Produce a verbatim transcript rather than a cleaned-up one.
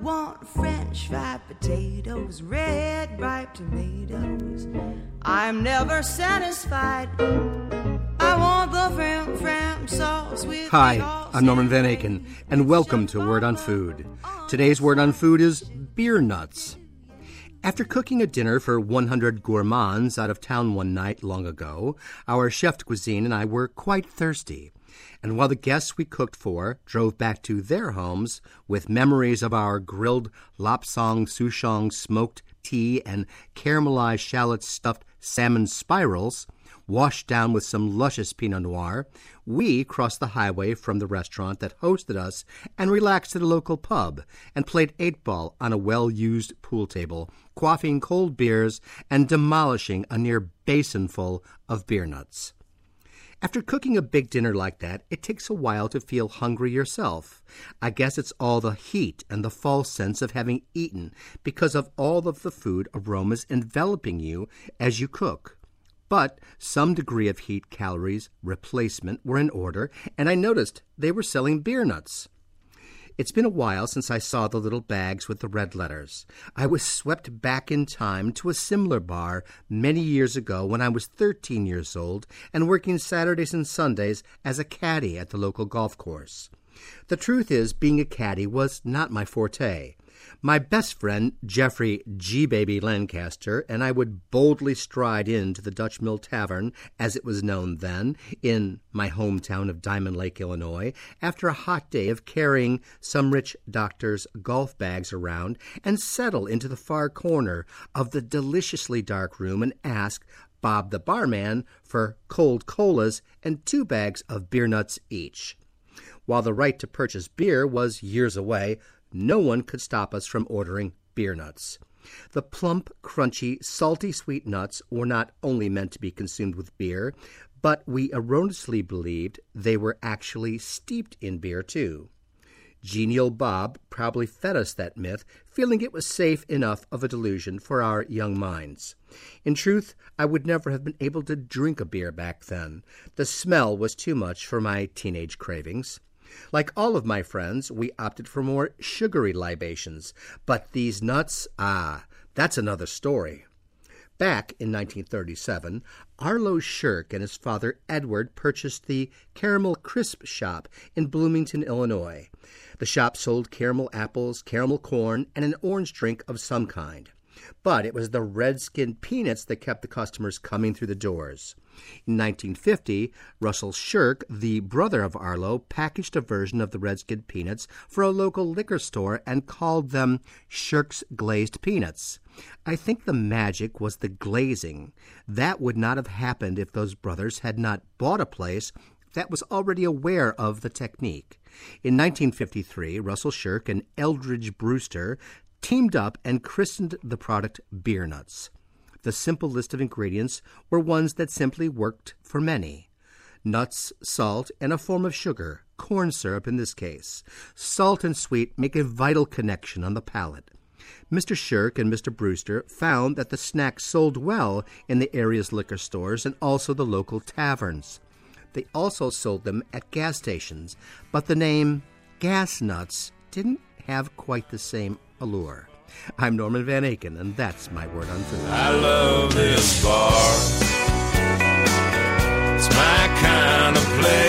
want French fried potatoes, red ripe tomatoes. I'm never satisfied. I want the fram fram sauce with. Hi, I'm Norman Van Aken, and welcome to Word on Food. Today's Word on Food is beer nuts. After cooking a dinner for one hundred gourmands out of town one night long ago, our chef de cuisine and I were quite thirsty. And while the guests we cooked for drove back to their homes with memories of our grilled lapsang souchong smoked tea and caramelized shallot-stuffed salmon spirals, washed down with some luscious Pinot Noir, we crossed the highway from the restaurant that hosted us and relaxed at a local pub and played eight-ball on a well-used pool table, quaffing cold beers and demolishing a near basinful of beer nuts. After cooking a big dinner like that, it takes a while to feel hungry yourself. I guess it's all the heat and the false sense of having eaten because of all of the food aromas enveloping you as you cook. But some degree of heat calories replacement were in order, and I noticed they were selling beer nuts. It's been a while since I saw the little bags with the red letters. I was swept back in time to a similar bar many years ago when I was thirteen years old and working Saturdays and Sundays as a caddy at the local golf course. The truth is, being a caddy was not my forte. My best friend, Jeffrey G-Baby Lancaster, and I would boldly stride into the Dutch Mill Tavern, as it was known then, in my hometown of Diamond Lake, Illinois, after a hot day of carrying some rich doctor's golf bags around, and settle into the far corner of the deliciously dark room and ask Bob the barman for cold colas and two bags of beer nuts each. While the right to purchase beer was years away, no one could stop us from ordering beer nuts. The plump, crunchy, salty sweet nuts were not only meant to be consumed with beer, but we erroneously believed they were actually steeped in beer, too. Genial Bob probably fed us that myth, feeling it was safe enough of a delusion for our young minds. In truth, I would never have been able to drink a beer back then. The smell was too much for my teenage cravings. Like all of my friends, we opted for more sugary libations, but these nuts, ah, that's another story. Back in nineteen thirty-seven, Arlo Shirk and his father Edward purchased the Caramel Crisp Shop in Bloomington, Illinois. The shop sold caramel apples, caramel corn, and an orange drink of some kind. But it was the Redskin peanuts that kept the customers coming through the doors. In nineteen fifty, Russell Shirk, the brother of Arlo, packaged a version of the Redskin peanuts for a local liquor store and called them Shirk's Glazed Peanuts. I think the magic was the glazing. That would not have happened if those brothers had not bought a place that was already aware of the technique. In nineteen fifty-three, Russell Shirk and Eldridge Brewster teamed up and christened the product Beer Nuts. The simple list of ingredients were ones that simply worked for many. Nuts, salt, and a form of sugar, corn syrup in this case. Salt and sweet make a vital connection on the palate. Mister Shirk and Mister Brewster found that the snack sold well in the area's liquor stores and also the local taverns. They also sold them at gas stations, but the name Gas Nuts didn't have quite the same allure. I'm Norman Van Aken, and that's my Word on Food. I love this bar. It's my kind of place.